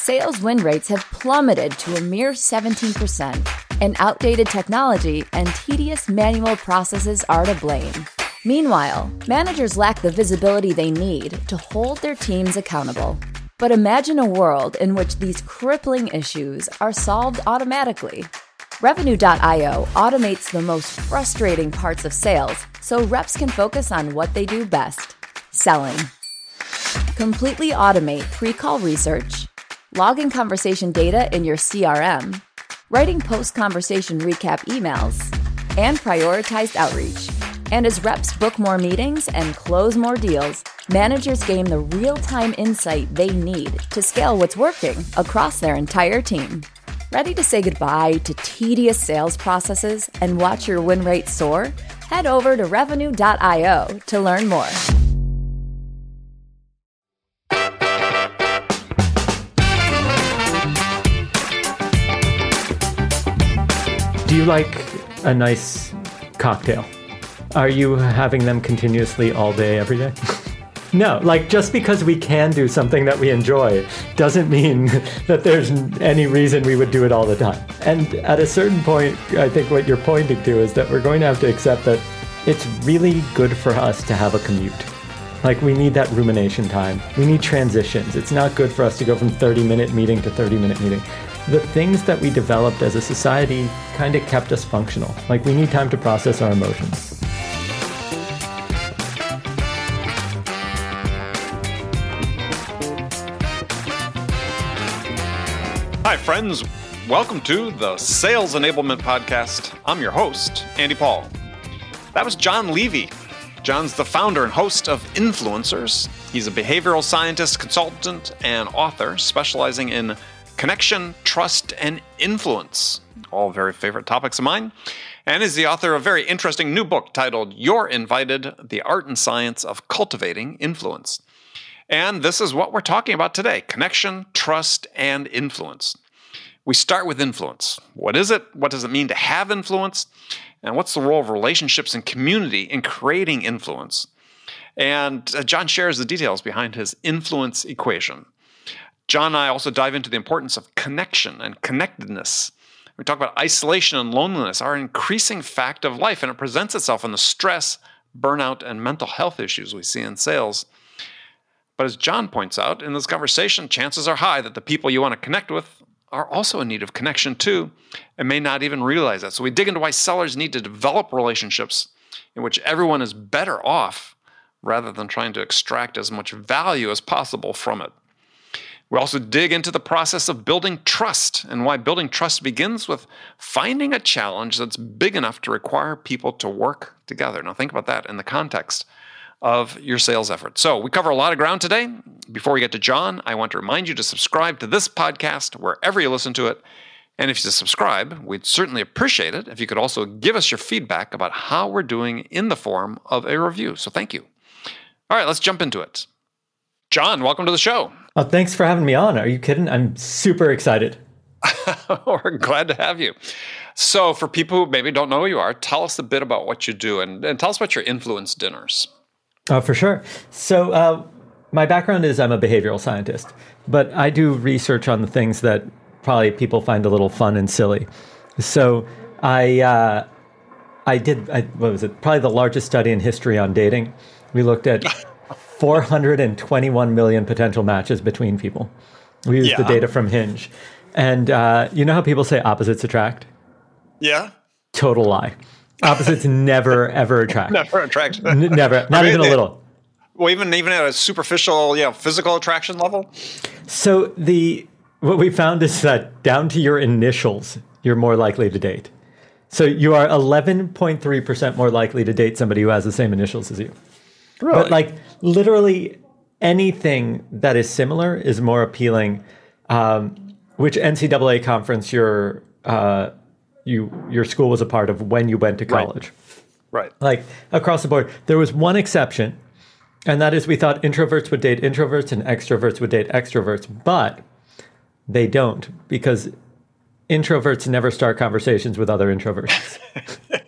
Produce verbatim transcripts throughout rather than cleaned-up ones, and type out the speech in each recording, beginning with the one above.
sales win rates have plummeted to a mere seventeen percent, and outdated technology and tedious manual processes are to blame. Meanwhile, managers lack the visibility they need to hold their teams accountable. But imagine a world in which these crippling issues are solved automatically. Revenue dot io automates the most frustrating parts of sales so reps can focus on what they do best, selling. Completely automate pre-call research, logging conversation data in your C R M, writing post-conversation recap emails, and prioritized outreach. And as reps book more meetings and close more deals, managers gain the real-time insight they need to scale what's working across their entire team. Ready to say goodbye to tedious sales processes and watch your win rate soar? Head over to Revenue dot io to learn more. Do you like a nice cocktail? Are you having them continuously all day, every day? No, like just because we can do something that we enjoy doesn't mean that there's any reason we would do it all the time. And at a certain point, I think what you're pointing to is that we're going to have to accept that it's really good for us to have a commute. Like we need that rumination time. We need transitions. It's not good for us to go from thirty minute meeting to thirty minute meeting. The things that we developed as a society kind of kept us functional. Like we need time to process our emotions. Hi, friends. Welcome to the Sales Enablement Podcast. I'm your host, Andy Paul. That was John Levy. John's the founder and host of Influencers. He's a behavioral scientist, consultant, and author specializing in connection, trust, and influence. All very favorite topics of mine. And is the author of a very interesting new book titled You're Invited, The Art and Science of Cultivating Influence. And this is what we're talking about today: connection, trust, and influence. We start with influence. What is it? What does it mean to have influence? And what's the role of relationships and community in creating influence? And uh, John shares the details behind his influence equation. John and I also dive into the importance of connection and connectedness. We talk about isolation and loneliness are an increasing fact of life, and it presents itself in the stress, burnout, and mental health issues we see in sales. But as John points out in this conversation, chances are high that the people you want to connect with are also in need of connection too, and may not even realize that. So we dig into why sellers need to develop relationships in which everyone is better off rather than trying to extract as much value as possible from it. We also dig into the process of building trust and why building trust begins with finding a challenge that's big enough to require people to work together. Now think about that in the context of your sales effort. So we cover a lot of ground today. Before we get to John, I want to remind you to subscribe to this podcast wherever you listen to it. And if you subscribe, we'd certainly appreciate it if you could also give us your feedback about how we're doing in the form of a review. So thank you. All right, let's jump into it. John, welcome to the show. Oh, thanks for having me on. Are you kidding? I'm super excited. We're glad to have you. So for people who maybe don't know who you are, tell us a bit about what you do and, and tell us about your influence dinners. Oh, for sure. So uh, my background is I'm a behavioral scientist, but I do research on the things that probably people find a little fun and silly. So I uh, I did, I, what was it, probably the largest study in history on dating. We looked at four hundred twenty-one million potential matches between people. We used yeah. the data from Hinge. And uh, you know how people say opposites attract? Yeah. Total lie. Opposites never, ever attract. Never attract. N- never. Not I mean, even a little. Well, even even at a superficial, you know, physical attraction level? So the what we found is that down to your initials, you're more likely to date. So you are eleven point three percent more likely to date somebody who has the same initials as you. Really? But like literally anything that is similar is more appealing. Um, which N C double A conference you're... Uh, You, your school was a part of when you went to college. Right. right. Like across the board. There was one exception, and that is we thought introverts would date introverts and extroverts would date extroverts, but they don't because introverts never start conversations with other introverts.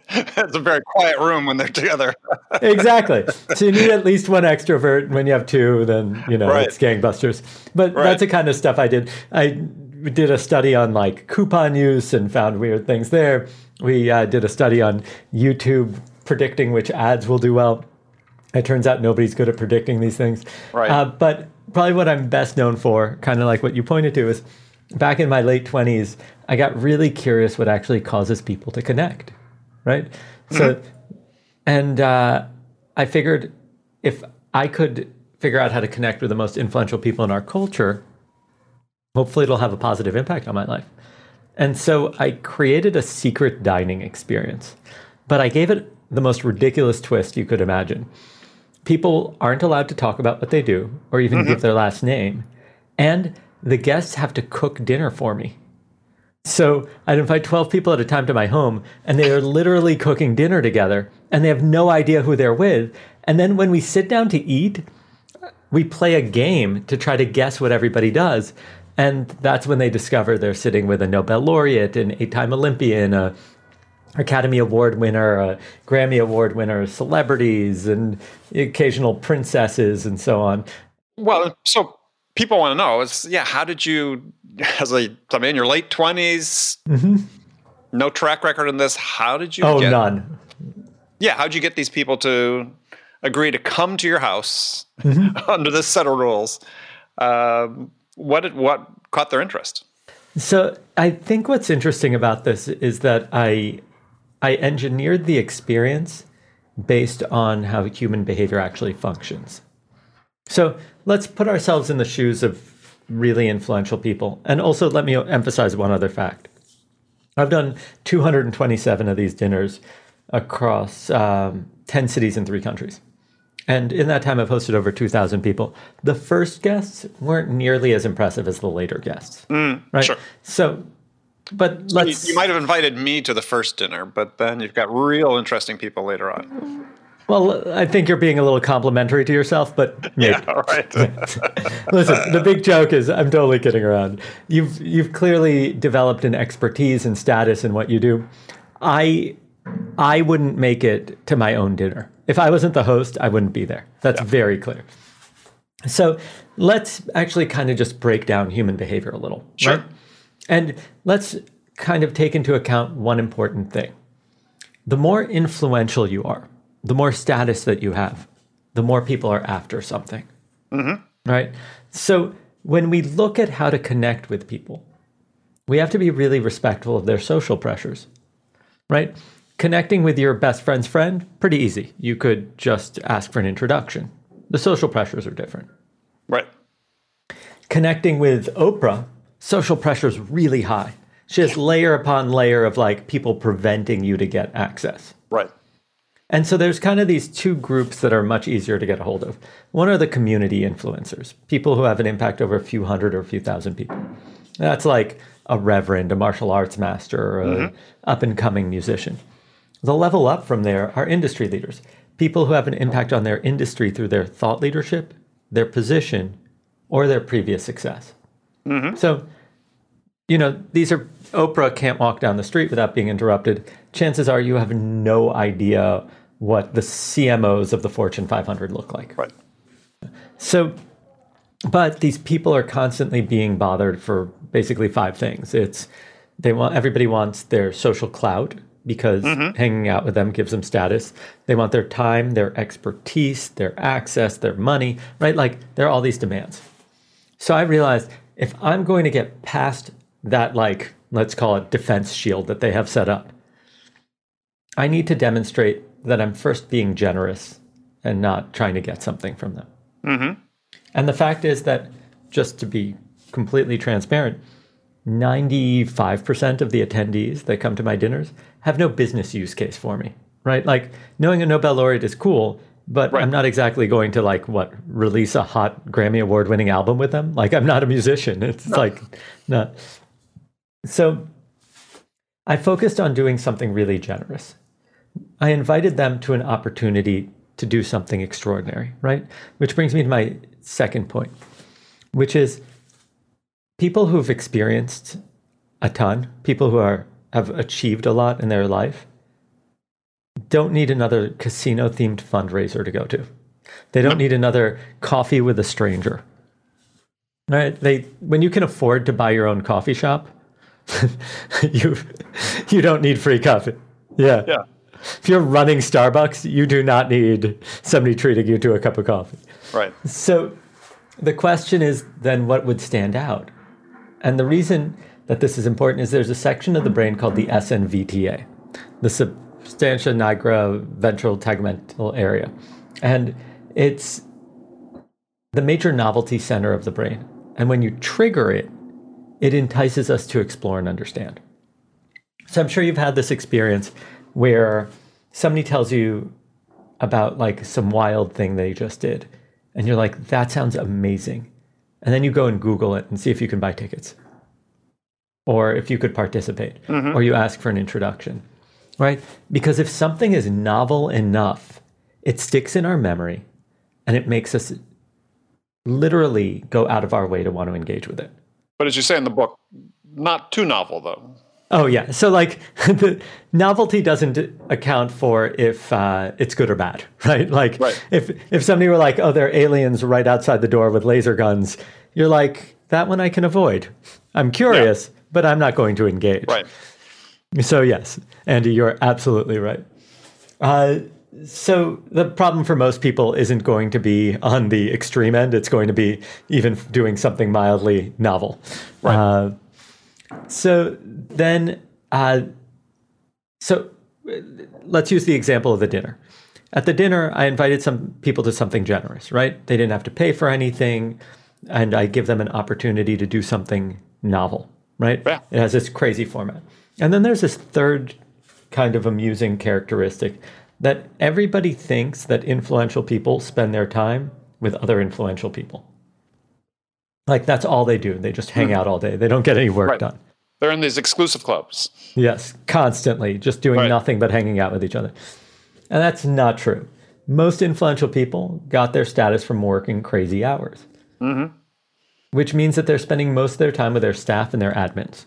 It's a very quiet room when they're together. Exactly. So you need at least one extrovert. When you have two, then, you know, Right. it's gangbusters. But Right. that's the kind of stuff I did. I did a study on like coupon use and found weird things there. We uh, did a study on YouTube predicting which ads will do well. It turns out nobody's good at predicting these things. Right. Uh, but probably what I'm best known for, kind of like what you pointed to, is back in my late twenties, I got really curious what actually causes people to connect, right? Mm-hmm. So, and uh, I figured if I could figure out how to connect with the most influential people in our culture, hopefully it'll have a positive impact on my life. And so I created a secret dining experience, but I gave it the most ridiculous twist you could imagine. People aren't allowed to talk about what they do or even mm-hmm. give their last name. And the guests have to cook dinner for me. So I'd invite twelve people at a time to my home, and they are literally cooking dinner together, and they have no idea who they're with. And then when we sit down to eat, we play a game to try to guess what everybody does. And that's when they discover they're sitting with a Nobel laureate, an eight-time Olympian, a Academy Award winner, a Grammy Award winner, celebrities, and occasional princesses, and so on. Well, so people want to know, is yeah, how did you, as a, I mean, in your late twenties, mm-hmm. no track record in this, how did you oh, get... Oh, none. Yeah, how did you get these people to agree to come to your house mm-hmm. under this set of rules? Um, what did, what caught their interest? So I think what's interesting about this is that I... I engineered the experience based on how human behavior actually functions. So let's put ourselves in the shoes of really influential people. And also let me emphasize one other fact. I've done two hundred twenty-seven of these dinners across um, ten cities in three countries. And in that time, I've hosted over two thousand people. The first guests weren't nearly as impressive as the later guests. Mm, right? Sure. So... But let's... You, you might have invited me to the first dinner, but then you've got real interesting people later on. Well, I think you're being a little complimentary to yourself, but maybe. Yeah, right. Listen, the big joke is I'm totally kidding around. You've you've clearly developed an expertise and status in what you do. I I wouldn't make it to my own dinner. If I wasn't the host, I wouldn't be there. That's yeah. very clear. So let's actually kind of just break down human behavior a little. Sure. Right? And let's kind of take into account one important thing. The more influential you are, the more status that you have, the more people are after something. Mm-hmm. Right? So when we look at how to connect with people, we have to be really respectful of their social pressures. Right? Connecting with your best friend's friend, pretty easy. You could just ask for an introduction. The social pressures are different. Right. Connecting with Oprah, social pressure is really high. She has layer upon layer of like people preventing you to get access. Right. And so there's kind of these two groups that are much easier to get a hold of. One are the community influencers, people who have an impact over a few hundred or a few thousand people. That's like a reverend, a martial arts master, or an mm-hmm. up-and-coming musician. The level up from there are industry leaders, people who have an impact on their industry through their thought leadership, their position, or their previous success. Mm-hmm. So, you know, these are, Oprah can't walk down the street without being interrupted. Chances are you have no idea what the C M Os of the Fortune five hundred look like. Right. So, but these people are constantly being bothered for basically five things. It's, they want, everybody wants their social clout because mm-hmm. hanging out with them gives them status. They want their time, their expertise, their access, their money, right? Like there are all these demands. So I realized, if I'm going to get past that, like, let's call it defense shield that they have set up, I need to demonstrate that I'm first being generous and not trying to get something from them. Mm-hmm. And the fact is that, just to be completely transparent, ninety-five percent of the attendees that come to my dinners have no business use case for me, right? Like, knowing a Nobel laureate is cool, but right. I'm not exactly going to, like, what, release a hot Grammy Award-winning album with them? Like, I'm not a musician. It's no. like, not. So I focused on doing something really generous. I invited them to an opportunity to do something extraordinary, right? Which brings me to my second point, which is people who've experienced a ton, people who are have achieved a lot in their life, don't need another casino-themed fundraiser to go to. They don't need another coffee with a stranger. Right? They when you can afford to buy your own coffee shop, you you don't need free coffee. Yeah. Yeah. If you're running Starbucks, you do not need somebody treating you to a cup of coffee. Right. So the question is then what would stand out? And the reason that this is important is there's a section of the brain called the S N V T A, the substantia nigra ventral tegmental area. And it's the major novelty center of the brain. And when you trigger it, it entices us to explore and understand. So I'm sure you've had this experience where somebody tells you about like some wild thing they just did. And you're like, that sounds amazing. And then you go and Google it and see if you can buy tickets or if you could participate, mm-hmm. or you ask for an introduction, right? Because if something is novel enough, it sticks in our memory and it makes us literally go out of our way to want to engage with it. But as you say in the book, not too novel, though. Oh, yeah. So, like, the novelty doesn't account for if uh, it's good or bad, right? Like, right. if if somebody were like, oh, there are aliens right outside the door with laser guns, you're like, that one I can avoid. I'm curious, yeah. but I'm not going to engage. Right. So, yes, Andy, you're absolutely right. Uh, so the problem for most people isn't going to be on the extreme end. It's going to be even doing something mildly novel. Right. Uh, So then, uh, so let's use the example of the dinner. At the dinner, I invited some people to something generous, right? They didn't have to pay for anything, and I give them an opportunity to do something novel, right? Yeah. It has this crazy format. And then there's this third kind of amusing characteristic that everybody thinks that influential people spend their time with other influential people. Like, that's all they do. They just hang mm. out all day. They don't get any work right. done. They're in these exclusive clubs. Yes, constantly, just doing right. nothing but hanging out with each other. And that's not true. Most influential people got their status from working crazy hours, mm-hmm. which means that they're spending most of their time with their staff and their admins.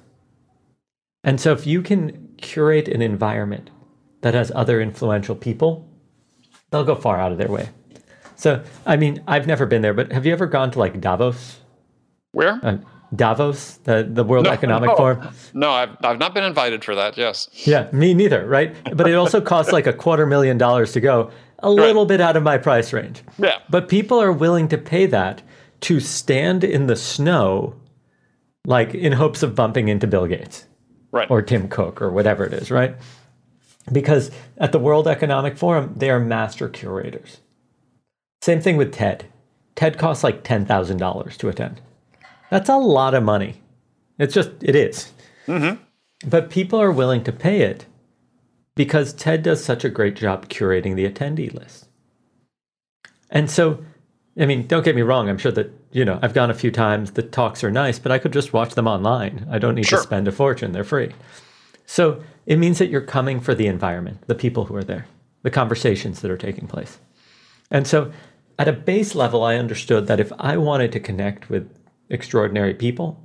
And so if you can curate an environment that has other influential people, they'll go far out of their way. So, I mean, I've never been there, but have you ever gone to like Davos? Where? Uh, Davos, the, the World no, Economic no. Forum. No, I've, I've not been invited for that, yes. Yeah, me neither, right? But it also costs like a quarter million dollars to go, a right. little bit out of my price range. Yeah. But people are willing to pay that to stand in the snow, like in hopes of bumping into Bill Gates. Right. Or Tim Cook or whatever it is, right? Because at the World Economic Forum, they are master curators. Same thing with TED. TED costs like ten thousand dollars to attend. That's a lot of money. It's just, it is. Mm-hmm. But people are willing to pay it because TED does such a great job curating the attendee list. And so, I mean, don't get me wrong. I'm sure that, you know, I've gone a few times. The talks are nice, but I could just watch them online. I don't need sure. to spend a fortune. They're free. So it means that you're coming for the environment, the people who are there, the conversations that are taking place. And so at a base level, I understood that if I wanted to connect with extraordinary people,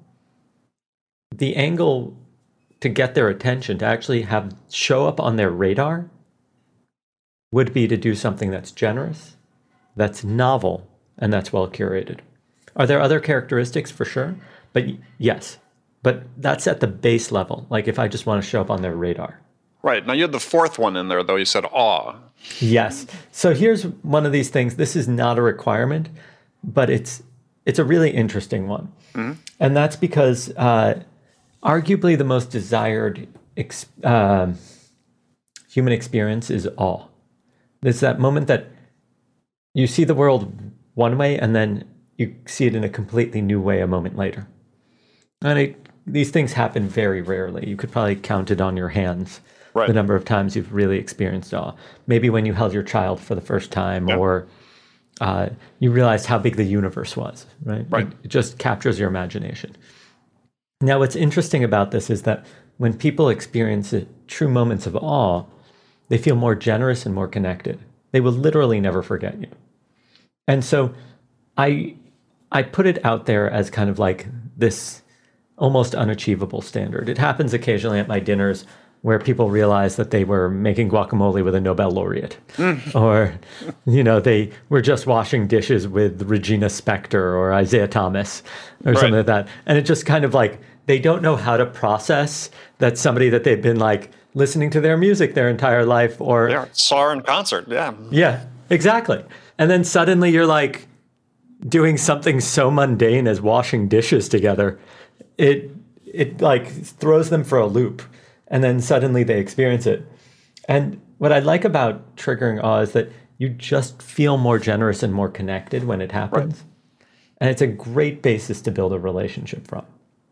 the angle to get their attention, to actually have show up on their radar, would be to do something that's generous, that's novel, and that's well curated. Are there other characteristics? For sure. But yes, but that's at the base level. Like if I just want to show up on their radar. Right. Now you had the fourth one in there, though. You said awe. Yes. So here's one of these things. This is not a requirement, but it's it's a really interesting one. Mm-hmm. And that's because uh, arguably the most desired ex- uh, human experience is awe. There's that moment that you see the world one way and then you see it in a completely new way a moment later. And it, these things happen very rarely. You could probably count it on your hands. Right. The number of times you've really experienced awe. Maybe when you held your child for the first time, yeah. or uh, you realized how big the universe was, right? Right. It, it just captures your imagination. Now, what's interesting about this is that when people experience it, true moments of awe, they feel more generous and more connected. They will literally never forget you. And so I, I put it out there as kind of like this almost unachievable standard. It happens occasionally at my dinners. where people realized that they were making guacamole with a Nobel laureate, mm. or, you know, they were just washing dishes with Regina Spektor or Isaiah Thomas or right. something like that. And it just kind of like, they don't know how to process that somebody that they've been like listening to their music their entire life, or yeah, saw her in concert. Yeah. Yeah, exactly. And then suddenly you're like doing something so mundane as washing dishes together. It, it like throws them for a loop. And then suddenly they experience it. And what I like about triggering awe is that you just feel more generous and more connected when it happens. Right. And it's a great basis to build a relationship from.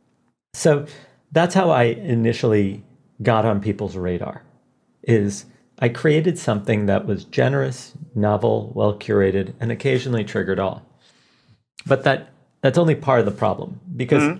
So that's how I initially got on people's radar, is I created something that was generous, novel, well-curated, and occasionally triggered awe. But that that's only part of the problem, because mm-hmm.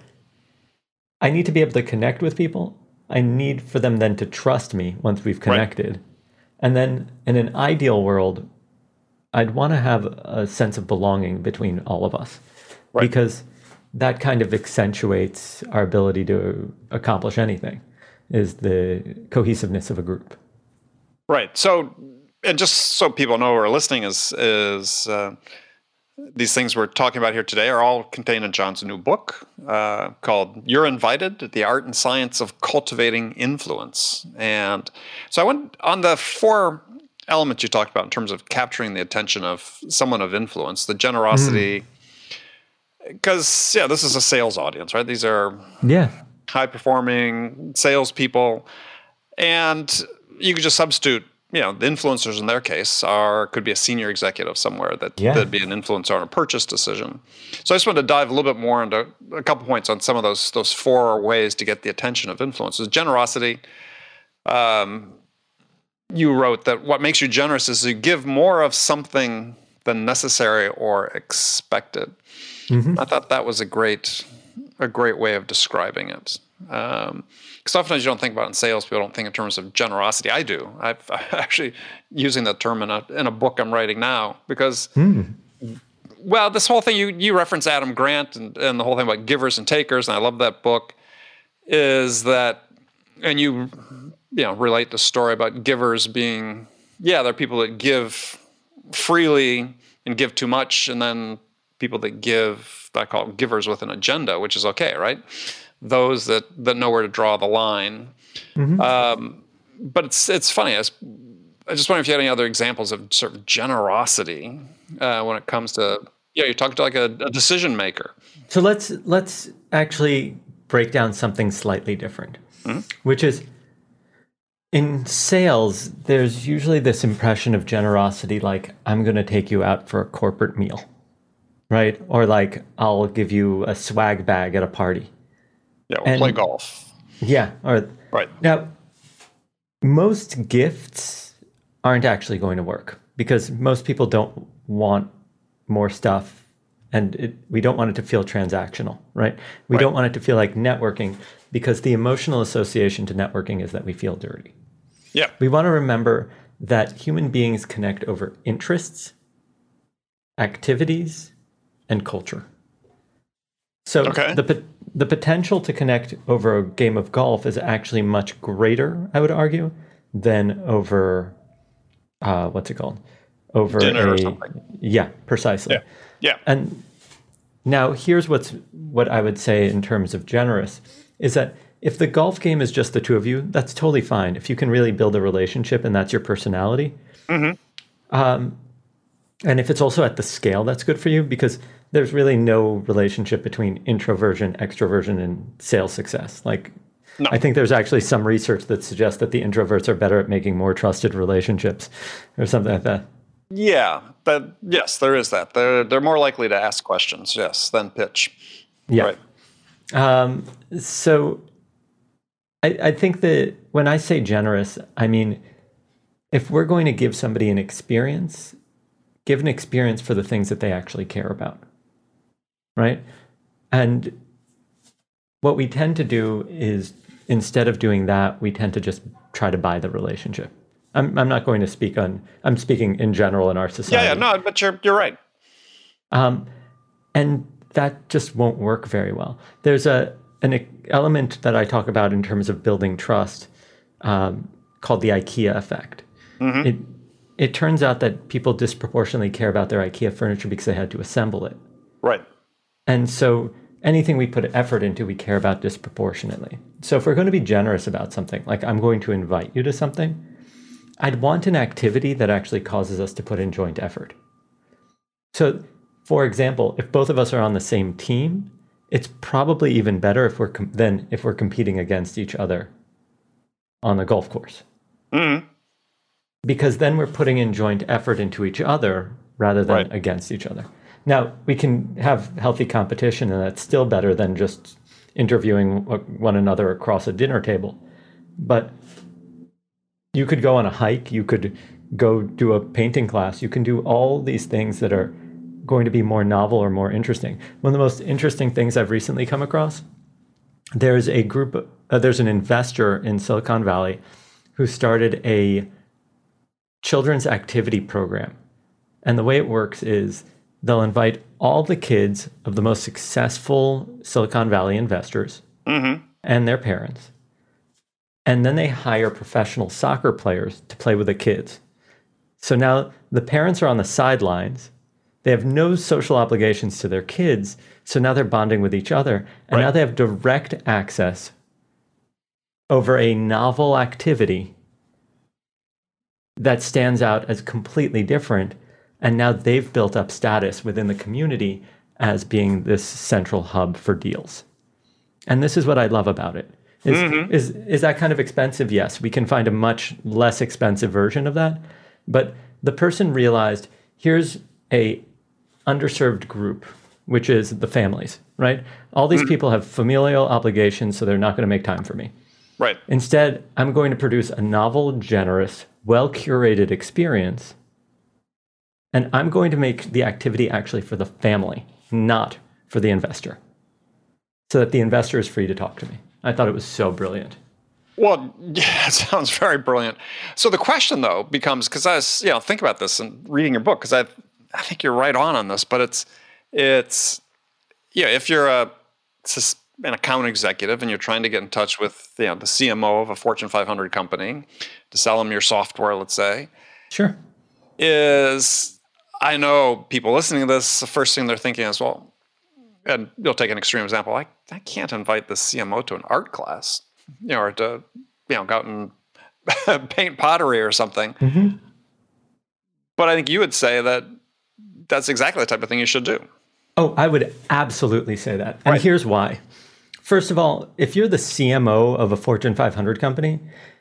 I need to be able to connect with people. I need for them then to trust me once we've connected. Right. And then in an ideal world, I'd want to have a sense of belonging between all of us, right. because that kind of accentuates our ability to accomplish anything, is the cohesiveness of a group. Right. So, and just so people know who are listening, is, is uh, these things we're talking about here today are all contained in John's new book uh, called You're Invited, The Art and Science of Cultivating Influence. And so I went on the four elements you talked about in terms of capturing the attention of someone of influence, the generosity, because, mm. yeah, this is a sales audience, right? These are yeah. high-performing salespeople. And you could just substitute, you know, the influencers in their case are could be a senior executive somewhere that yeah. that'd be an influencer on a purchase decision. So I just wanted to dive a little bit more into a couple points on some of those those four ways to get the attention of influencers. Generosity. Um, you wrote that what makes you generous is you give more of something than necessary or expected. Mm-hmm. I thought that was a great a great way of describing it. Um, Because sometimes you don't think about it in sales, people don't think in terms of generosity. I do. I've, I'm actually using that term in a in a book I'm writing now because, mm. well, this whole thing, you you reference Adam Grant and, and the whole thing about givers and takers, and I love that book, is that, and you, you know, relate the story about givers being, yeah, there are people that give freely and give too much, and then people that give, I call them givers with an agenda, which is okay, right? Those that, that know where to draw the line. Mm-hmm. Um, but it's it's funny. I, was, I just wonder if you had any other examples of sort of generosity uh, when it comes to, yeah, you're talking to like a, a decision maker. So let's let's actually break down something slightly different, mm-hmm. which is in sales, there's usually this impression of generosity like, I'm going to take you out for a corporate meal, right? Or like, I'll give you a swag bag at a party. Yeah, we'll and, play golf. Yeah. Or, right. Now, most gifts aren't actually going to work because most people don't want more stuff, and it, we don't want it to feel transactional, right? We right. don't want it to feel like networking because the emotional association to networking is that we feel dirty. Yeah. We want to remember that human beings connect over interests, activities, and culture. So okay. the the potential to connect over a game of golf is actually much greater, I would argue, than over uh, what's it called? Over dinner a, or something. Yeah, precisely. Yeah. yeah. And now here's what's what I would say in terms of generous is that if the golf game is just the two of you, that's totally fine. If you can really build a relationship and that's your personality. Mm-hmm. Um, and if it's also at the scale, that's good for you because there's really no relationship between introversion, extroversion, and sales success. Like, no. I think there's actually some research that suggests that the introverts are better at making more trusted relationships or something like that. Yeah, but yes, there is that. They're they're more likely to ask questions, yes, than pitch. Yeah. Right. Um, so I, I think that when I say generous, I mean, if we're going to give somebody an experience, give an experience for the things that they actually care about. Right? And what we tend to do is instead of doing that, we tend to just try to buy the relationship. I'm I'm not going to speak on, I'm speaking in general in our society. Yeah, yeah, no, but you're you're right. Um, and that just won't work very well. There's a an element that I talk about in terms of building trust um, called the IKEA effect. Mm-hmm. It it turns out that people disproportionately care about their IKEA furniture because they had to assemble it. Right. And so anything we put effort into, we care about disproportionately. So if we're going to be generous about something, like I'm going to invite you to something, I'd want an activity that actually causes us to put in joint effort. So, for example, if both of us are on the same team, it's probably even better if we're com- than if we're competing against each other on the golf course. Mm-hmm. Because then we're putting in joint effort into each other rather than Right. against each other. Now, we can have healthy competition, and that's still better than just interviewing one another across a dinner table. But you could go on a hike, you could go do a painting class, you can do all these things that are going to be more novel or more interesting. One of the most interesting things I've recently come across, there's a group, uh, there's an investor in Silicon Valley who started a children's activity program. And the way it works is they'll invite all the kids of the most successful Silicon Valley investors Mm-hmm. and their parents. And then they hire professional soccer players to play with the kids. So now the parents are on the sidelines. They have no social obligations to their kids. So now they're bonding with each other. And Right. now they have direct access over a novel activity that stands out as completely different. And now they've built up status within the community as being this central hub for deals. And this is what I love about it. Is, Mm-hmm. is, is that kind of expensive? Yes, we can find a much less expensive version of that. But the person realized, here's a underserved group, which is the families, right? All these people have familial obligations, so they're not going to make time for me. Right. Instead, I'm going to produce a novel, generous, well-curated experience, and I'm going to make the activity actually for the family, not for the investor, so that the investor is free to talk to me. I thought it was so brilliant. Well, yeah, it sounds very brilliant. So the question, though, becomes, because I was, you know, think about this and reading your book, because I, I think you're right on on this, but it's, it's, yeah, if you're a, an account executive and you're trying to get in touch with, you know, the C M O of a Fortune five hundred company to sell them your software, let's say, Sure. is, I know people listening to this, the first thing they're thinking is, well, and you'll take an extreme example, I, I can't invite the C M O to an art class, you know, or to, you know, go out and paint pottery or something. Mm-hmm. But I think you would say that that's exactly the type of thing you should do. Oh, I would absolutely say that. And Right. here's why. First of all, if you're the C M O of a Fortune five hundred company,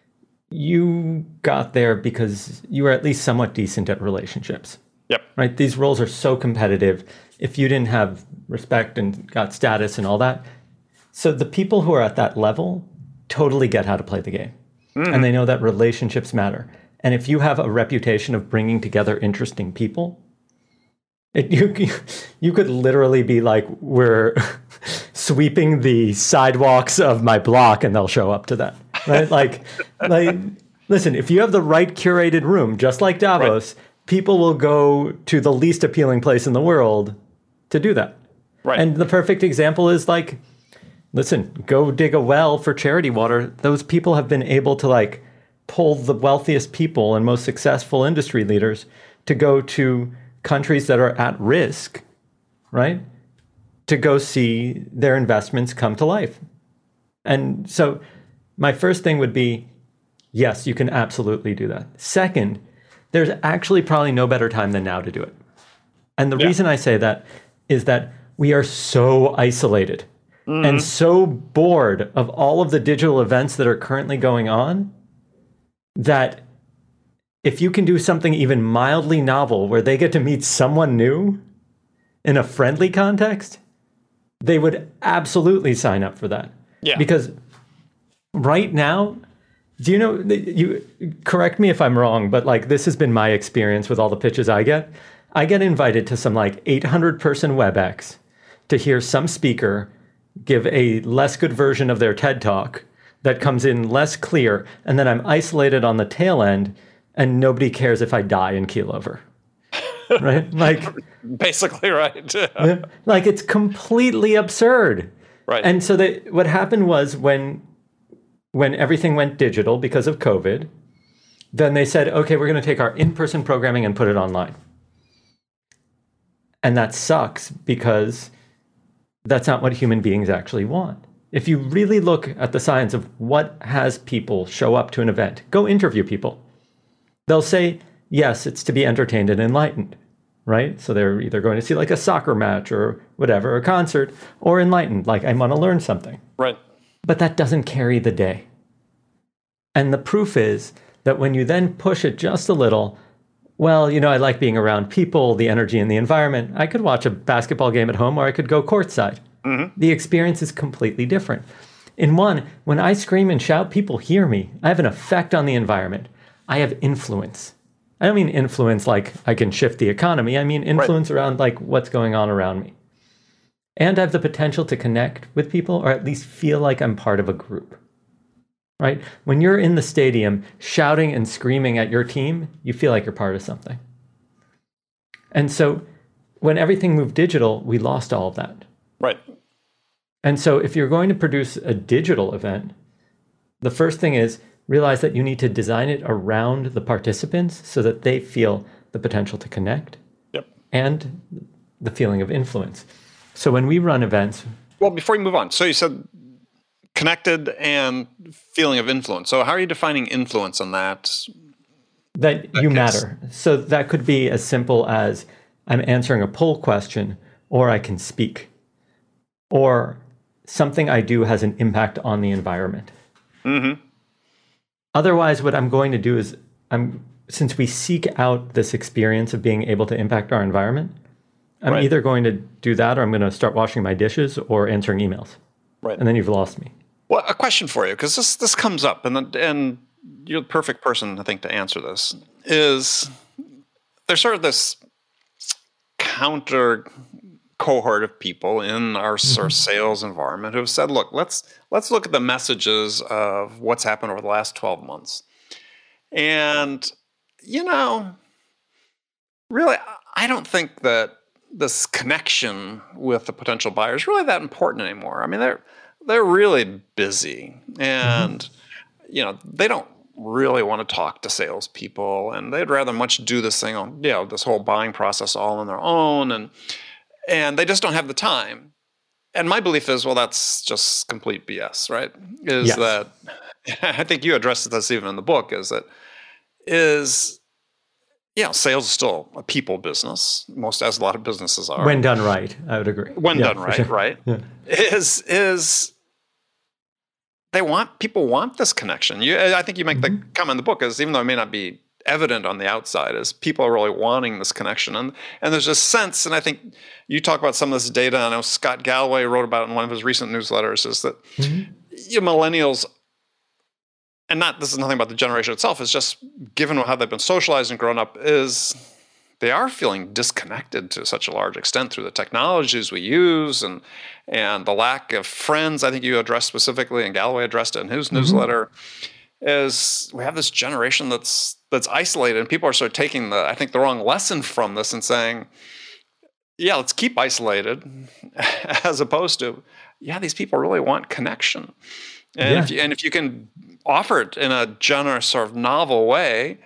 you got there because you were at least somewhat decent at relationships. Yep. Right? These roles are so competitive. If you didn't have respect and got status and all that. So the people who are at that level totally get how to play the game. Mm. And they know that relationships matter. And if you have a reputation of bringing together interesting people, it, you, you could literally be like, we're sweeping the sidewalks of my block and they'll show up to that. Right? Like, like, listen, if you have the right curated room, just like Davos, right, people will go to the least appealing place in the world to do that. Right. And the perfect example is like, listen, go dig a well for charity water. Those people have been able to like pull the wealthiest people and most successful industry leaders to go to countries that are at risk, right? To go see their investments come to life. And so my first thing would be, yes, you can absolutely do that. Second, there's actually probably no better time than now to do it. And the yeah. reason I say that is that we are so isolated mm-hmm. and so bored of all of the digital events that are currently going on that if you can do something even mildly novel where they get to meet someone new in a friendly context, they would absolutely sign up for that. Yeah. Because right now, do you know, you correct me if I'm wrong, but like this has been my experience with all the pitches I get. I get invited to some like eight hundred person WebEx to hear some speaker give a less good version of their TED Talk that comes in less clear, and then I'm isolated on the tail end, and nobody cares if I die and keel over. Right? Like basically, right. Like it's completely absurd. Right. And so that what happened was when when everything went digital because of COVID, then they said, okay, we're going to take our in-person programming and put it online. And that sucks because that's not what human beings actually want. If you really look at the science of what has people show up to an event, go interview people. They'll say, yes, it's to be entertained and enlightened, right? So they're either going to see like a soccer match or whatever, a concert, or enlightened, like I want to learn something. Right. But that doesn't carry the day. And the proof is that when you then push it just a little, well, you know, I like being around people, the energy in the environment. I could watch a basketball game at home or I could go courtside. Mm-hmm. The experience is completely different. In one, when I scream and shout, people hear me. I have an effect on the environment. I have influence. I don't mean influence like I can shift the economy. I mean influence right. around like what's going on around me. And I have the potential to connect with people or at least feel like I'm part of a group. Right? When you're in the stadium shouting and screaming at your team, you feel like you're part of something. And so when everything moved digital, we lost all of that. Right. And so if you're going to produce a digital event, the first thing is realize that you need to design it around the participants so that they feel the potential to connect yep. and the feeling of influence. So when we run events... Well, before you move on, so you said connected and feeling of influence. So how are you defining influence on that? That, that you case? Matter. So that could be as simple as I'm answering a poll question, or I can speak, or something I do has an impact on the environment. Mm-hmm. Otherwise, what I'm going to do is, I'm since we seek out this experience of being able to impact our environment, I'm right. either going to do that or I'm going to start washing my dishes or answering emails. Right. And then you've lost me. Well, a question for you, because this this comes up, and and you're the perfect person, I think, to answer this, is there's sort of this counter cohort of people in our mm-hmm. sort of sales environment who have said, look, let's let's look at the messages of what's happened over the last twelve months. And, you know, really, I don't think that this connection with the potential buyer is really that important anymore. I mean, they're they're really busy, and mm-hmm. you know, they don't really want to talk to salespeople, and they'd rather much do this thing on, you know, this whole buying process all on their own, and and they just don't have the time. And my belief is, well, that's just complete B S, right? Is yes. that I think you addressed this even in the book, is that is you know, sales is still a people business, most as a lot of businesses are. When done right, I would agree. When yeah, done right, sure. right? Yeah. Is is they want people want this connection. You, I think you make mm-hmm. the comment in the book is, even though it may not be evident on the outside, is people are really wanting this connection, and and there's a sense. And I think you talk about some of this data. I know Scott Galloway wrote about it in one of his recent newsletters. Is that mm-hmm. you know, millennials. And not, this is nothing about the generation itself, it's just given how they've been socialized and grown up, is they are feeling disconnected to such a large extent through the technologies we use and and the lack of friends. I think you addressed specifically, and Galloway addressed it in his mm-hmm. newsletter, is we have this generation that's that's isolated, and people are sort of taking the, I think, the wrong lesson from this and saying, yeah, let's keep isolated, as opposed to, yeah, these people really want connection. And, yeah. if you, and if you can offer it in a generous, sort of novel way,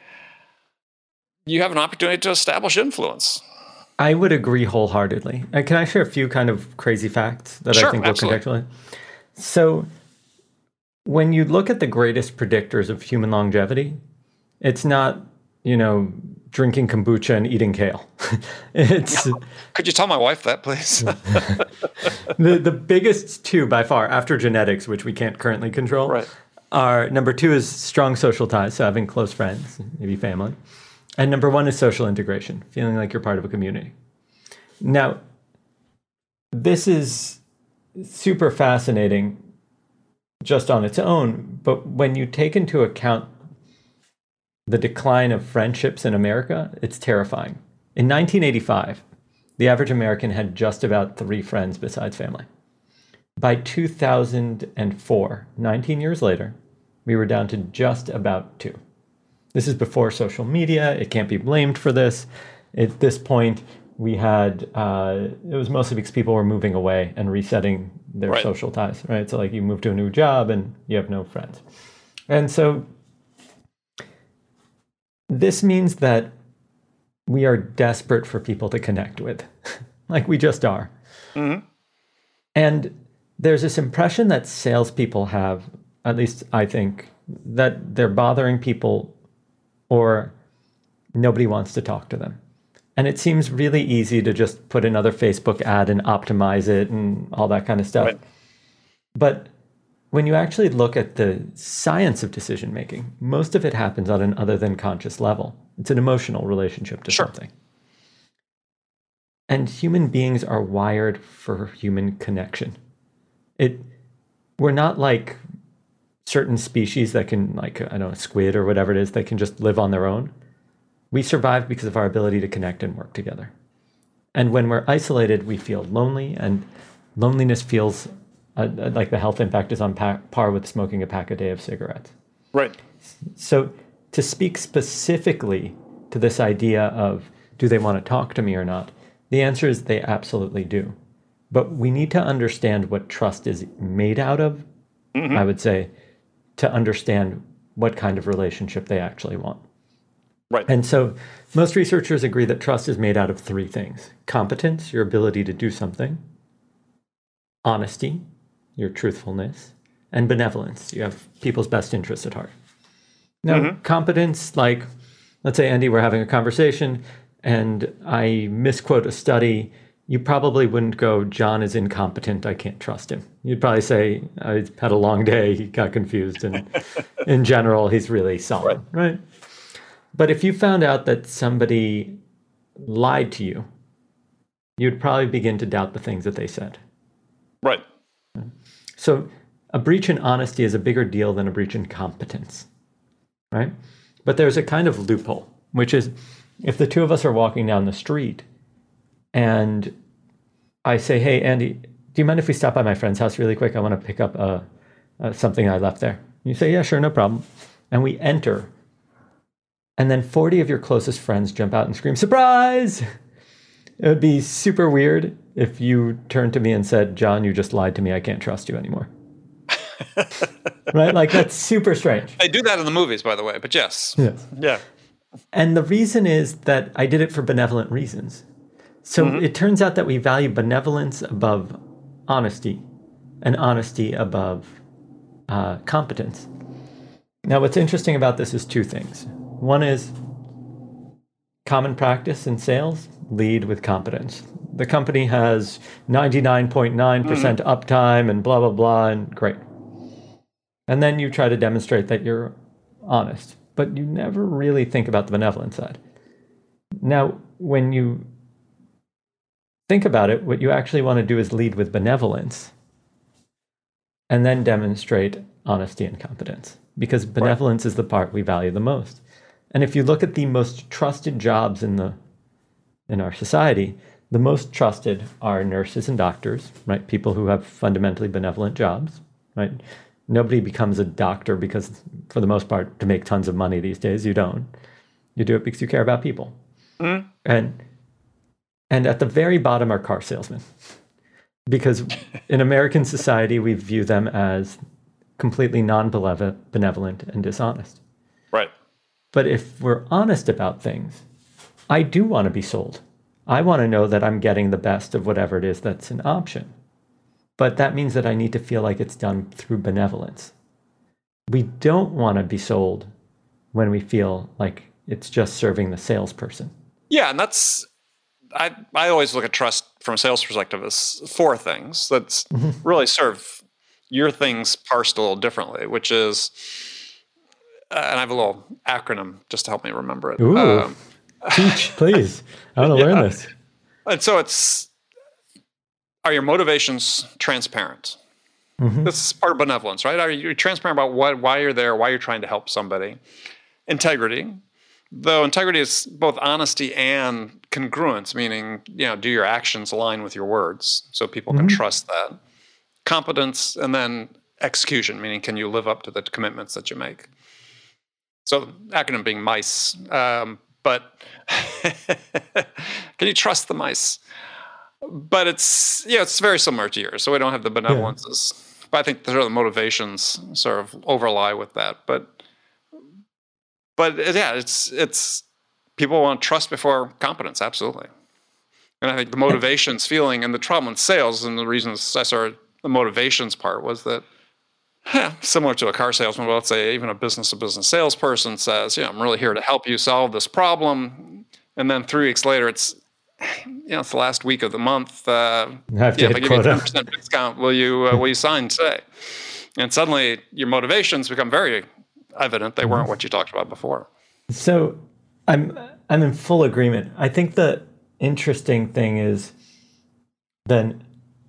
you have an opportunity to establish influence. I would agree wholeheartedly. And can I share a few kind of crazy facts that sure, I think will contextualize? So when you look at the greatest predictors of human longevity, it's not, you know, drinking kombucha and eating kale. It's yeah. Could you tell my wife that, please? the the biggest two by far, after genetics, which we can't currently control, right. are number two is strong social ties, so having close friends, maybe family. And number one is social integration, feeling like you're part of a community. Now, this is super fascinating just on its own, but when you take into account the decline of friendships in America, it's terrifying. In nineteen eighty-five, the average American had just about three friends besides family. By two thousand four, nineteen years later, we were down to just about two. This is before social media. It can't be blamed for this. At this point, we had, uh, it was mostly because people were moving away and resetting their Right. social ties, right? So like you move to a new job and you have no friends. And so this means that we are desperate for people to connect with, like we just are. Mm-hmm. And there's this impression that salespeople have, at least I think, that they're bothering people or nobody wants to talk to them. And it seems really easy to just put another Facebook ad and optimize it and all that kind of stuff. Right. But when you actually look at the science of decision making, most of it happens on an other than conscious level. It's an emotional relationship to Sure. something. And human beings are wired for human connection. It, we're not like certain species that can, like, I don't know, a squid or whatever it is, that can just live on their own. We survive because of our ability to connect and work together. And when we're isolated, we feel lonely, and loneliness feels uh, like the health impact is on pa- par with smoking a pack a day of cigarettes. Right. So to speak specifically to this idea of, do they want to talk to me or not? The answer is they absolutely do. But we need to understand what trust is made out of, mm-hmm. I would say, to understand what kind of relationship they actually want. Right. And so most researchers agree that trust is made out of three things: competence, your ability to do something; honesty, your truthfulness; and benevolence, you have people's best interests at heart. Now, mm-hmm. competence, like, let's say, Andy, we're having a conversation and I misquote a study. You probably wouldn't go, John is incompetent, I can't trust him. You'd probably say, I had a long day, he got confused, and in general, he's really solid, right? right? But if you found out that somebody lied to you, you'd probably begin to doubt the things that they said. Right. So a breach in honesty is a bigger deal than a breach in competence, right? But there's a kind of loophole, which is if the two of us are walking down the street and I say, hey, Andy, do you mind if we stop by my friend's house really quick? I want to pick up uh, uh, something I left there. You say, yeah, sure, no problem. And we enter. And then forty of your closest friends jump out and scream, surprise! It would be super weird if you turned to me and said, John, you just lied to me. I can't trust you anymore. Right? Like, that's super strange. They do that in the movies, by the way, but yes. Yes. Yeah. And the reason is that I did it for benevolent reasons. So mm-hmm. it turns out that we value benevolence above honesty and honesty above uh, competence. Now, what's interesting about this is two things. One is common practice in sales, lead with competence. The company has ninety-nine point nine percent mm-hmm. uptime and blah, blah, blah, and great. And then you try to demonstrate that you're honest, but you never really think about the benevolent side. Now, when you think about it, what you actually want to do is lead with benevolence and then demonstrate honesty and competence, because benevolence right. is the part we value the most. And if you look at the most trusted jobs in the in our society, the most trusted are nurses and doctors, right? People who have fundamentally benevolent jobs, right? Nobody becomes a doctor because, for the most part, to make tons of money these days. You don't. You do it because you care about people. Mm. And and at the very bottom are car salesmen, because in American society, we view them as completely non-benevolent and dishonest. Right. But if we're honest about things, I do want to be sold. I want to know that I'm getting the best of whatever it is that's an option. But that means that I need to feel like it's done through benevolence. We don't want to be sold when we feel like it's just serving the salesperson. Yeah, and that's, I, I always look at trust from a sales perspective as four things that mm-hmm. really serve your things parsed a little differently, which is, uh, and I have a little acronym just to help me remember it. Ooh, um, teach, please. I want to yeah. learn this. And so it's, are your motivations transparent? Mm-hmm. This is part of benevolence, right? Are you transparent about what, why you're there, why you're trying to help somebody? Integrity, though integrity is both honesty and congruence, meaning, you know, do your actions align with your words so people can mm-hmm. trust that? Competence, and then execution, meaning can you live up to the commitments that you make? So acronym being MICE, um, but can you trust the mice? But it's, yeah, it's very similar to yours. So we don't have the benevolences. Yeah. But I think sort of the motivations sort of overlie with that. But, but yeah, it's, it's, people want trust before competence. Absolutely. And I think the motivations feeling and the trouble in sales, and the reasons I started the motivations part was that, yeah, similar to a car salesman, well, let's say even a business-to-business salesperson says, yeah, I'm really here to help you solve this problem. And then three weeks later, it's, you know, it's the last week of the month. Uh, yeah, if I give you a ten percent discount, will you, uh, will you sign today? And suddenly your motivations become very evident. They weren't what you talked about before. So I'm, I'm in full agreement. I think the interesting thing is then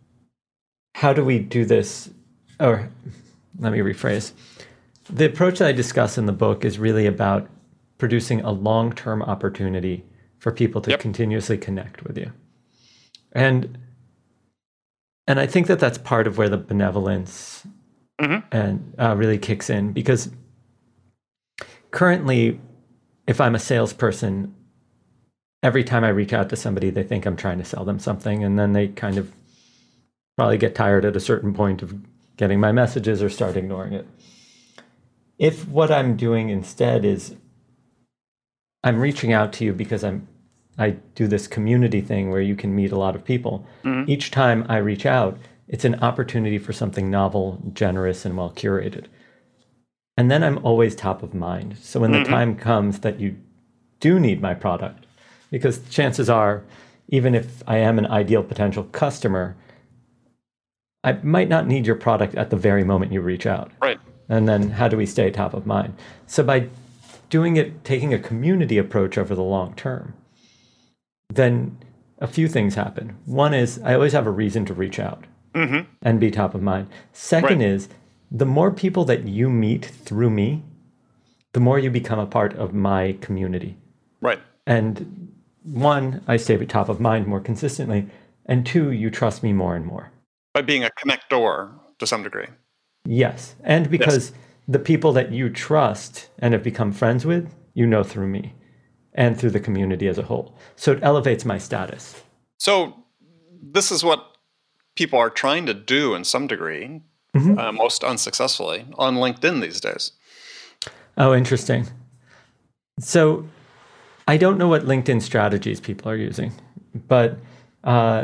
how do we do this? Or let me rephrase. The approach that I discuss in the book is really about producing a long-term opportunity for people to yep. continuously connect with you. And and I think that that's part of where the benevolence mm-hmm. and uh, really kicks in, because currently, if I'm a salesperson, every time I reach out to somebody, they think I'm trying to sell them something, and then they kind of probably get tired at a certain point of getting my messages or start ignoring it. If what I'm doing instead is I'm reaching out to you because I'm I do this community thing where you can meet a lot of people. Mm-hmm. Each time I reach out, it's an opportunity for something novel, generous, and well curated. And then I'm always top of mind. So when mm-hmm. the time comes that you do need my product, because chances are, even if I am an ideal potential customer, I might not need your product at the very moment you reach out. Right. And then how do we stay top of mind? So by doing it, taking a community approach over the long term, then a few things happen. One is I always have a reason to reach out mm-hmm. and be top of mind. Second right. is the more people that you meet through me, the more you become a part of my community. Right. And one, I stay top of mind more consistently. And two, you trust me more and more. By being a connector to some degree. Yes. And because yes. the people that you trust and have become friends with, you know through me and through the community as a whole. So it elevates my status. So this is what people are trying to do in some degree, mm-hmm. uh, most unsuccessfully, on LinkedIn these days. Oh, interesting. So I don't know what LinkedIn strategies people are using, but uh,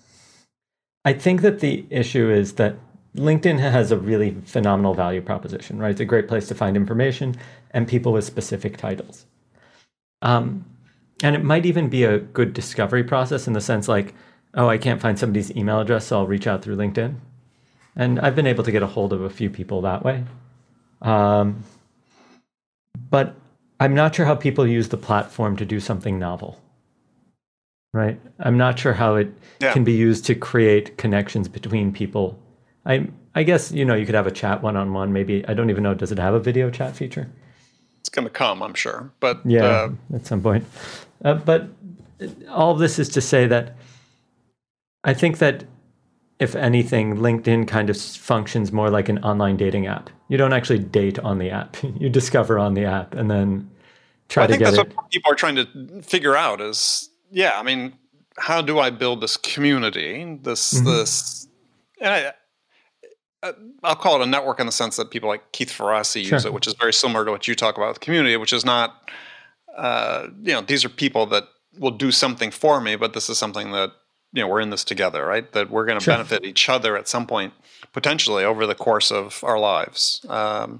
I think that the issue is that LinkedIn has a really phenomenal value proposition, right? It's a great place to find information and people with specific titles. Um, and it might even be a good discovery process in the sense like, oh, I can't find somebody's email address, so I'll reach out through LinkedIn. And I've been able to get a hold of a few people that way. Um, but I'm not sure how people use the platform to do something novel, right? I'm not sure how it yeah. can be used to create connections between people. I I guess, you know, you could have a chat one-on-one. Maybe, I don't even know, does it have a video chat feature? It's going to come, I'm sure. But yeah, uh, at some point. Uh, but all of this is to say that I think that if anything, LinkedIn kind of functions more like an online dating app. You don't actually date on the app. You discover on the app and then try well, to get it. I think that's what people are trying to figure out is, yeah, I mean, how do I build this community, this, mm-hmm. this, and I, I'll call it a network in the sense that people like Keith Ferrazzi sure. use it, which is very similar to what you talk about with community, which is not, uh, you know, these are people that will do something for me, but this is something that, you know, we're in this together, right? That we're going to sure. benefit each other at some point, potentially over the course of our lives. Um,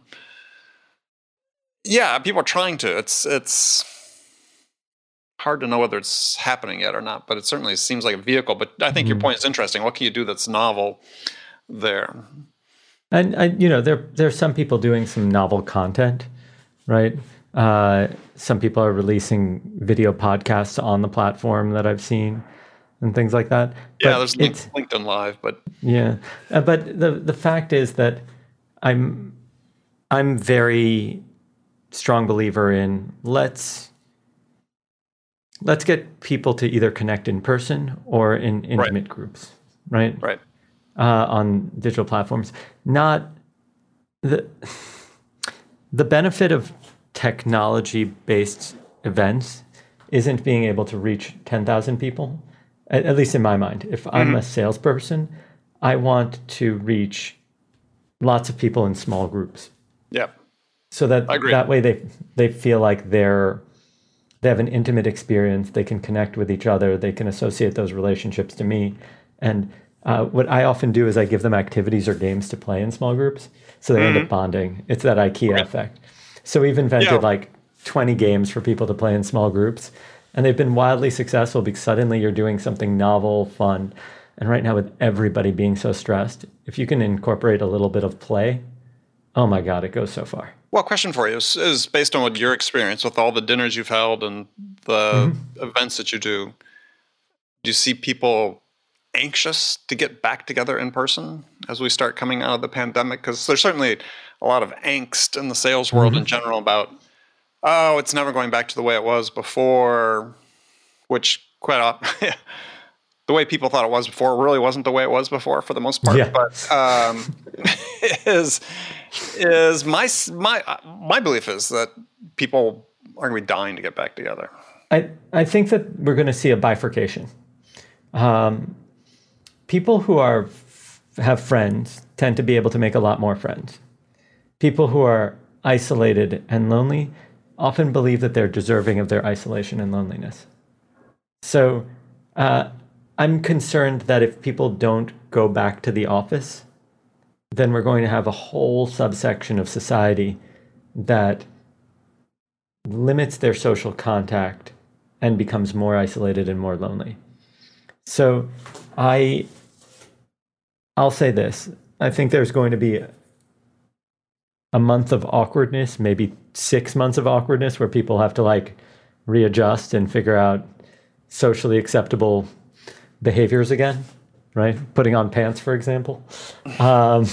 yeah, people are trying to. It's it's hard to know whether it's happening yet or not, but it certainly seems like a vehicle. But I think mm-hmm. your point is interesting. What can you do that's novel there? And, I, you know, there there are some people doing some novel content, right? Uh, some people are releasing video podcasts on the platform that I've seen. And things like that. Yeah, but there's LinkedIn, LinkedIn Live, but yeah, uh, but the the fact is that I'm I'm very strong believer in let's let's get people to either connect in person or in intimate right. groups, right? Right. Uh, on digital platforms, not the the benefit of technology-based events isn't being able to reach ten thousand people, at, at least in my mind. If I'm mm-hmm. a salesperson, I want to reach lots of people in small groups. Yep. So that that way they they feel like they're they have an intimate experience. They can connect with each other. They can associate those relationships to me. And uh, what I often do is I give them activities or games to play in small groups, so they mm-hmm. end up bonding. It's that IKEA right. effect. So we've invented yeah. like twenty games for people to play in small groups, and they've been wildly successful because suddenly you're doing something novel, fun. And right now with everybody being so stressed, if you can incorporate a little bit of play, oh my God, it goes so far. Well, question for you is, is based on what your experience with all the dinners you've held and the mm-hmm. events that you do, do you see people anxious to get back together in person as we start coming out of the pandemic? Because there's certainly a lot of angst in the sales world mm-hmm. in general about, oh, it's never going back to the way it was before, which quite often, the way people thought it was before really wasn't the way it was before for the most part. Yeah. But um, is is my my my belief is that people are going to be dying to get back together. I I think that we're going to see a bifurcation. Um, people who are have friends tend to be able to make a lot more friends. People who are isolated and lonely often believe that they're deserving of their isolation and loneliness. So uh, I'm concerned that if people don't go back to the office, then we're going to have a whole subsection of society that limits their social contact and becomes more isolated and more lonely. So I, I'll say this. I think there's going to be a month of awkwardness, maybe six months of awkwardness where people have to like readjust and figure out socially acceptable behaviors again, right? Putting on pants, for example. Um,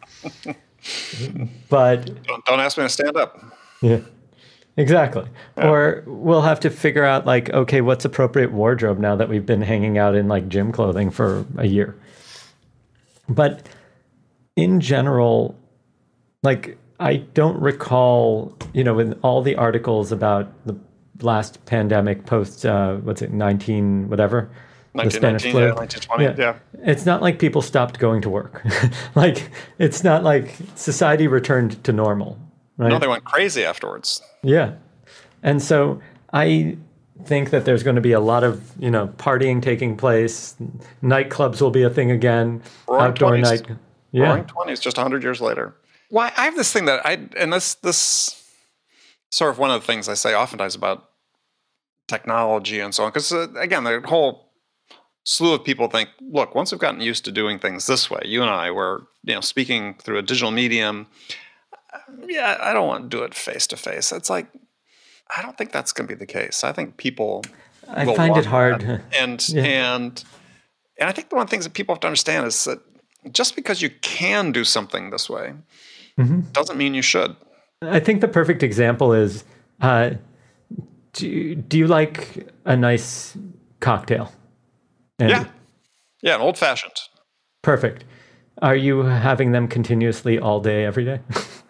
but don't, don't ask me to stand up. Yeah, exactly. Yeah. Or we'll have to figure out like, okay, what's appropriate wardrobe now that we've been hanging out in like gym clothing for a year. But in general, like I don't recall, you know, in all the articles about the last pandemic post, uh, what's it, nineteen, whatever, the Spanish flu. Yeah, nineteen twenty, yeah. yeah. It's not like people stopped going to work. Like, it's not like society returned to normal, right? No, they went crazy afterwards. Yeah. And so I think that there's going to be a lot of, you know, partying taking place. Nightclubs will be a thing again. Roaring outdoor twenties. night. Yeah. Roaring twenties, just one hundred years later. Why I have this thing that I, and this, this sort of one of the things I say oftentimes about technology and so on, because uh, again, the whole slew of people think, look, once we've gotten used to doing things this way, you and I were, you know, speaking through a digital medium. Yeah, I don't want to do it face to face. It's like, I don't think that's going to be the case. I think people I find it hard. That. And, yeah. and, and I think the one of the things that people have to understand is that just because you can do something this way mm-hmm. doesn't mean you should. I think the perfect example is, uh, do, you, do you like a nice cocktail? And yeah. Yeah, an old-fashioned. Perfect. Are you having them continuously all day, every day?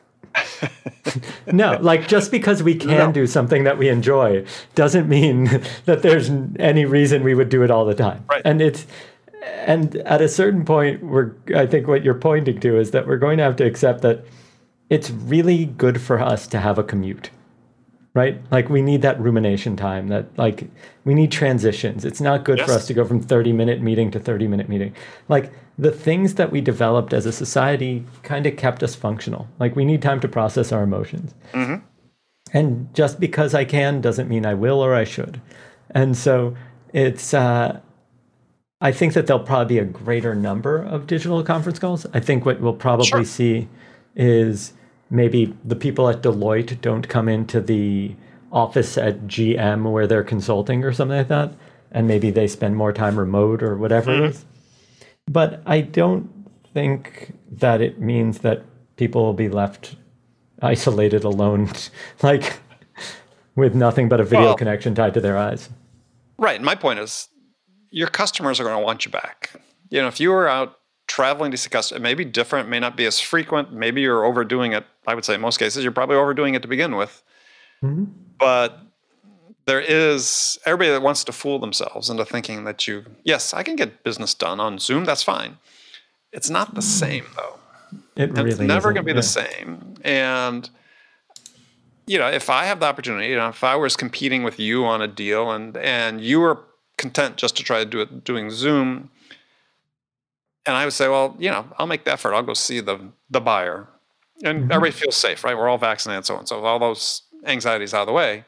No, like just because we can no. do something that we enjoy doesn't mean that there's any reason we would do it all the time. Right. And it's and at a certain point, we're I think what you're pointing to is that we're going to have to accept that it's really good for us to have a commute. Right? Like we need that rumination time, that like we need transitions. It's not good yes. for us to go from thirty minute meeting to thirty minute meeting. Like the things that we developed as a society kind of kept us functional. Like we need time to process our emotions. Mm-hmm. And just because I can doesn't mean I will or I should. And so it's, uh, I think that there'll probably be a greater number of digital conference calls. I think what we'll probably sure. see is maybe the people at Deloitte don't come into the office at G M where they're consulting or something like that. And maybe they spend more time remote or whatever mm-hmm. it is. But I don't think that it means that people will be left isolated, alone, like with nothing but a video well, connection tied to their eyes. Right. My point is your customers are going to want you back. You know, if you were out traveling to see customers, it may be different, may not be as frequent. Maybe you're overdoing it. I would say in most cases, you're probably overdoing it to begin with. Mm-hmm. But there is everybody that wants to fool themselves into thinking that you, yes, I can get business done on Zoom. That's fine. It's not the same, though. It really It's never going to be yeah. the same. And, you know, if I have the opportunity, you know, if I was competing with you on a deal and, and you were content just to try to do it doing Zoom, and I would say, well, you know, I'll make the effort. I'll go see the the buyer. And mm-hmm. everybody feels safe, right? We're all vaccinated and so on. So all those anxieties out of the way.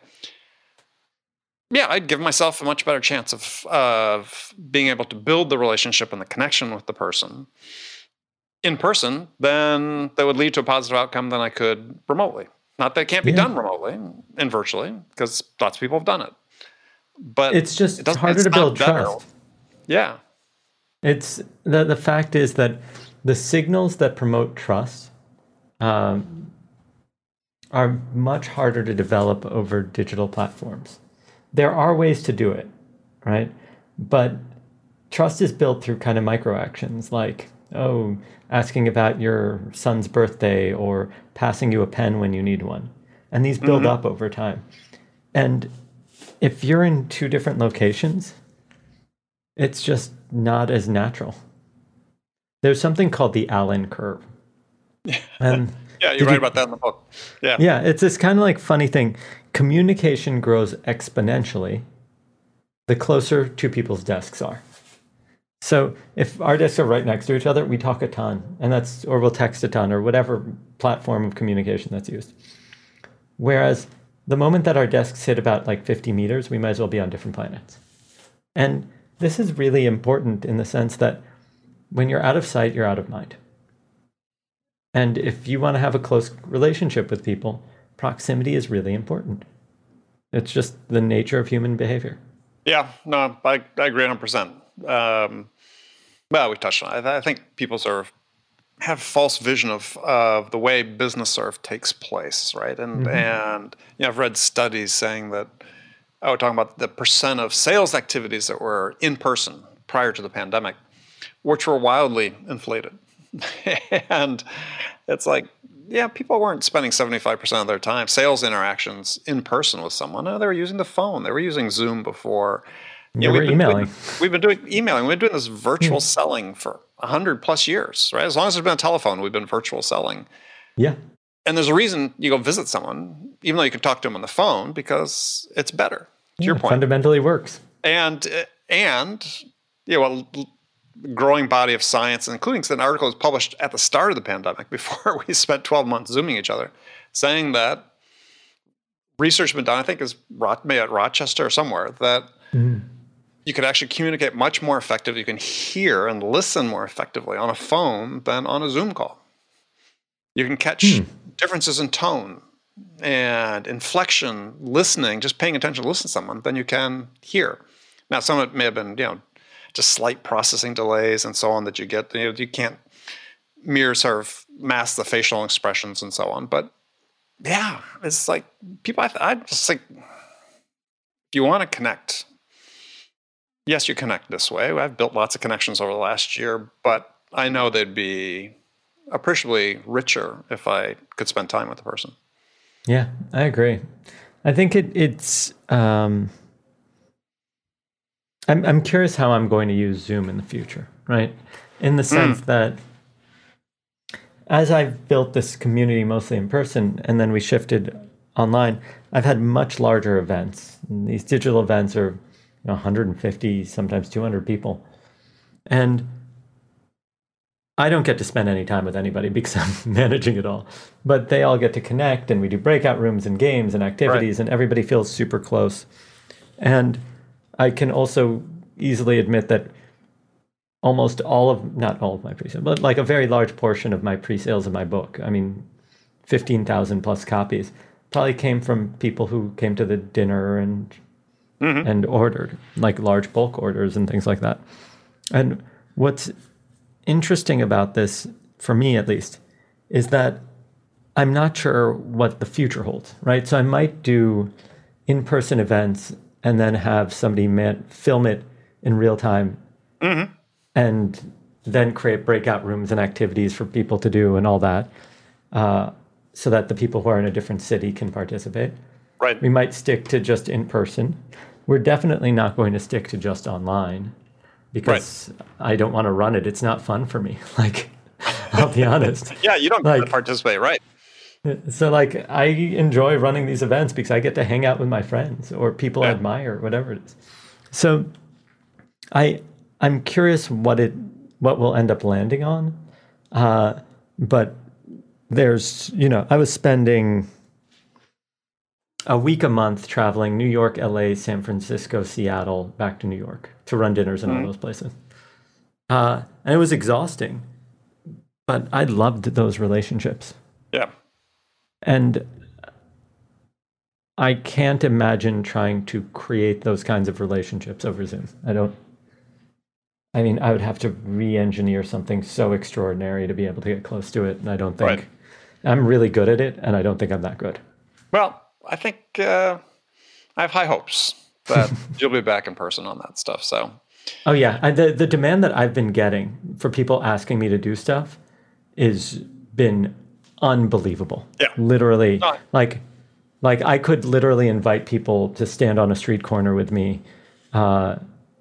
Yeah, I'd give myself a much better chance of of being able to build the relationship and the connection with the person in person, then that would lead to a positive outcome than I could remotely. Not that it can't be yeah. done remotely and virtually, because lots of people have done it. But it's just it harder it's to build better. trust. Yeah. It's the the fact is that the signals that promote trust um, are much harder to develop over digital platforms. There are ways to do it, right? But trust is built through kind of micro actions like, oh, asking about your son's birthday or passing you a pen when you need one. And these build mm-hmm. up over time. And if you're in two different locations, it's just not as natural. There's something called the Allen curve. And yeah, you write you, about that in the book. Yeah. Yeah, it's this kind of like funny thing. Communication grows exponentially the closer two people's desks are. So if our desks are right next to each other, we talk a ton, and that's, or we'll text a ton, or whatever platform of communication that's used. Whereas the moment that our desks hit about like fifty meters, we might as well be on different planets. And this is really important in the sense that when you're out of sight, you're out of mind. And if you want to have a close relationship with people, proximity is really important. It's just the nature of human behavior. Yeah, no, I, I agree one hundred percent. Um, well, we touched on it. I think people sort of have false vision of of the way business sort of takes place, right? And mm-hmm. and you know, I've read studies saying that, oh, we're talking about the percent of sales activities that were in person prior to the pandemic, which were wildly inflated. And it's like, yeah, people weren't spending seventy-five percent of their time sales interactions in person with someone. No, they were using the phone. They were using Zoom before. You know, we're emailing. Doing, we've been doing emailing. We've been doing this virtual yeah. selling for one hundred plus years, right? As long as there's been a telephone, we've been virtual selling. Yeah. And there's a reason you go visit someone, even though you can talk to them on the phone, because it's better, to yeah, your point. Fundamentally works. And, and you know, a growing body of science, including an article was published at the start of the pandemic before we spent twelve months Zooming each other, saying that research has been done, I think is maybe at Rochester or somewhere, that mm. you could actually communicate much more effectively. You can hear and listen more effectively on a phone than on a Zoom call. You can catch mm. differences in tone and inflection, listening, just paying attention to listen to someone, than you can hear. Now, some of it may have been, you know, just slight processing delays and so on that you get. You know, you can't mirror sort of mask the facial expressions and so on. But yeah, it's like people, I, I just think, if you want to connect, yes, you connect this way. I've built lots of connections over the last year, but I know they'd be appreciably richer if I could spend time with the person. Yeah, I agree. I think it, it's, um, I'm, I'm curious how I'm going to use Zoom in the future, right? In the sense mm. that as I've built this community mostly in person, and then we shifted online, I've had much larger events. And these digital events are, you know, one hundred fifty, sometimes two hundred people. And I don't get to spend any time with anybody because I'm managing it all. But they all get to connect, and we do breakout rooms and games and activities, right. and everybody feels super close. And I can also easily admit that almost all of, not all of my pre-sales, but like a very large portion of my pre-sales of my book, I mean, fifteen thousand plus copies, probably came from people who came to the dinner and mm-hmm. and ordered, like large bulk orders and things like that. And what's interesting about this, for me at least, is that I'm not sure what the future holds, right? So I might do in-person events and then have somebody man- film it in real time mm-hmm. and then create breakout rooms and activities for people to do and all that, uh, so that the people who are in a different city can participate. Right. We might stick to just in person. We're definitely not going to stick to just online because right. I don't want to run it. It's not fun for me. Like, I'll be honest. Yeah, you don't like, get to participate, right? So, like, I enjoy running these events because I get to hang out with my friends or people yeah. I admire, whatever it is. So, I I'm curious what it what we'll end up landing on, uh, but there's you know I was spending a week a month traveling New York, L A, San Francisco, Seattle, back to New York to run dinners in mm-hmm. all those places, uh, and it was exhausting, but I loved those relationships. Yeah. And I can't imagine trying to create those kinds of relationships over Zoom. I don't, I mean, I would have to re-engineer something so extraordinary to be able to get close to it. And I don't think, right. I'm really good at it, and I don't think I'm that good. Well, I think uh, I have high hopes that you'll be back in person on that stuff. So, oh yeah, I, the the demand that I've been getting for people asking me to do stuff is been unbelievable. Yeah. Literally, oh. like, like I could literally invite people to stand on a street corner with me, uh,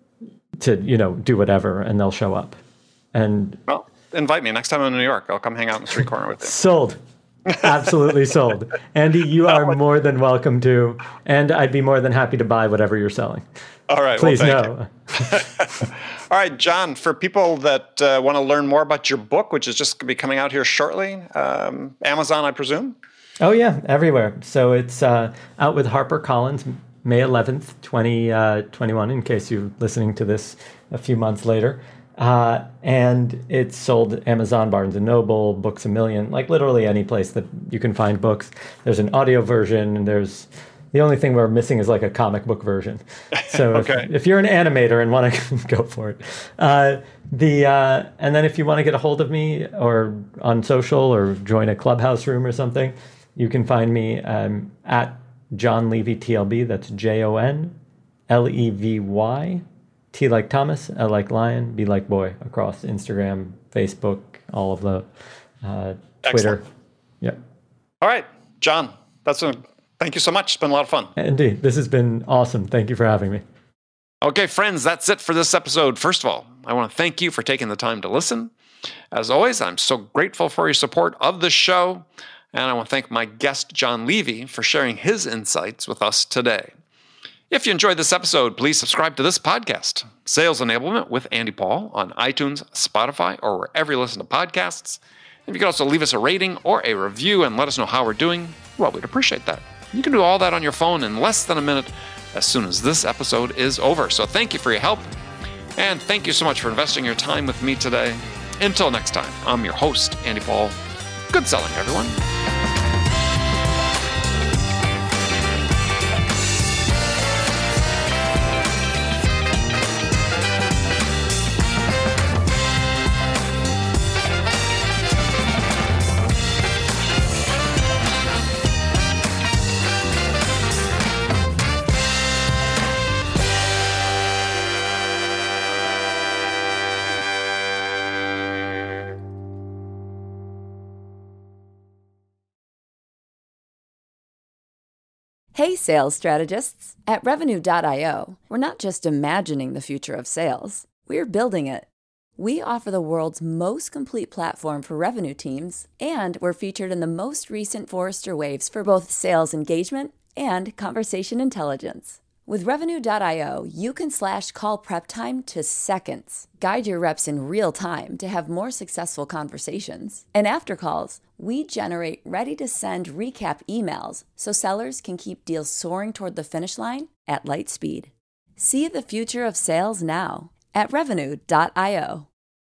to you know do whatever, and they'll show up. And well, invite me next time I'm in New York. I'll come hang out in the street corner with you. Sold. Absolutely sold. Andy, you are more than welcome to, and I'd be more than happy to buy whatever you're selling. All right. Please well, no. All right, John, for people that uh, want to learn more about your book, which is just going to be coming out here shortly, um, Amazon, I presume? Oh, yeah, everywhere. So it's uh, out with HarperCollins May eleventh, twenty twenty-one, in case you're listening to this a few months later. Uh, and it's sold Amazon, Barnes and Noble, Books A Million, like literally any place that you can find books. There's an audio version, and there's the only thing we're missing is like a comic book version. So okay. if, if you're an animator and want to go for it, uh, the uh, and then if you want to get a hold of me or on social or join a Clubhouse room or something, you can find me um, at Jon Levy T L B. That's J O N L E V Y. T like Thomas, L like Lion, B like Boy, across Instagram, Facebook, all of the uh, Twitter. Excellent. Yep. All right, John, that's a, thank you so much. It's been a lot of fun. Indeed. This has been awesome. Thank you for having me. Okay, friends, that's it for this episode. First of all, I want to thank you for taking the time to listen. As always, I'm so grateful for your support of the show, and I want to thank my guest, Jon Levy, for sharing his insights with us today. If you enjoyed this episode, please subscribe to this podcast, Sales Enablement with Andy Paul, on iTunes, Spotify, or wherever you listen to podcasts. And you can also leave us a rating or a review and let us know how we're doing. Well, we'd appreciate that. You can do all that on your phone in less than a minute as soon as this episode is over. So thank you for your help, and thank you so much for investing your time with me today. Until next time, I'm your host, Andy Paul. Good selling, everyone. Hey, sales strategists. At Revenue dot io, we're not just imagining the future of sales, we're building it. We offer the world's most complete platform for revenue teams, and we're featured in the most recent Forrester Waves for both sales engagement and conversation intelligence. With Revenue dot io, you can slash call prep time to seconds, guide your reps in real time to have more successful conversations. And after calls, we generate ready-to-send recap emails so sellers can keep deals soaring toward the finish line at light speed. See the future of sales now at Revenue dot io.